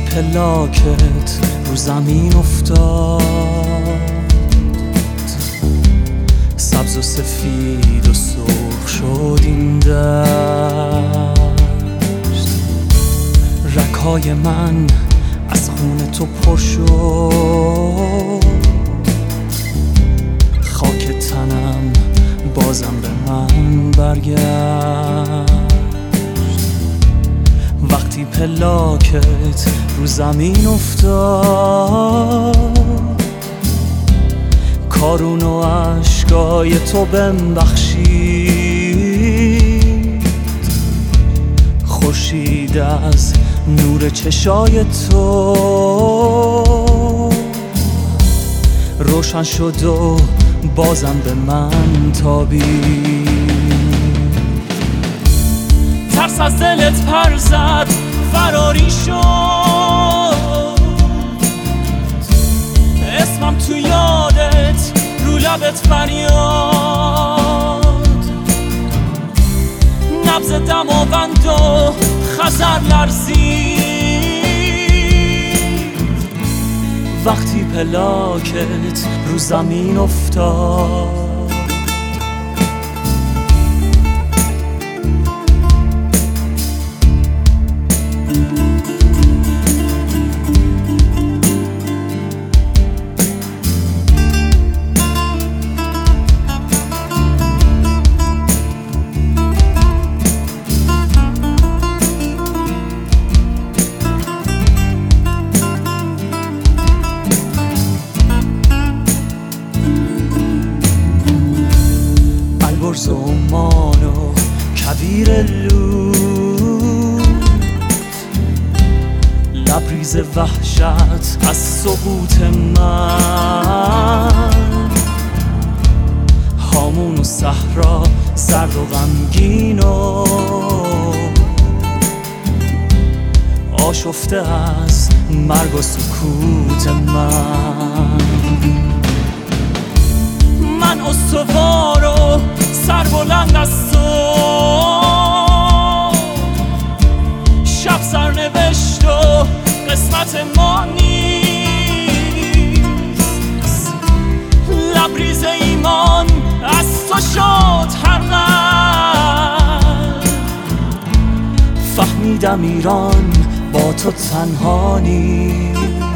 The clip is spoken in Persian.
پلاکت رو زمین افتاد، سبز و سفید و سرخ شد این دشت. رگ‌های من از خون تو پر شد، خاک تنم بازم به من برگشت. وقتی پلاکت رو زمین افتاد، کارون و عشقای تو بهم بخشید. خورشید از نور چشای تو روشن شد و بازم به من تابید. ترس از دلت پر زد فراری شد، اسمم تو یادت رو لبت فریاد. نبض دماوند و خزر لرزید وقتی پلاکت رو زمین افتاد. البرز و عمان و کبیر لود، لبریز وحشت از سقوط من. هامون و صحرا سرد و غمگین و آشفته از مرگ و سکوت من استوار و سربلند از تو، شب سرنوشت و قسمت ما نیست. لبریز ایمان از تو شد هر قلب، فهمیدم ایران با تو تنها نیست.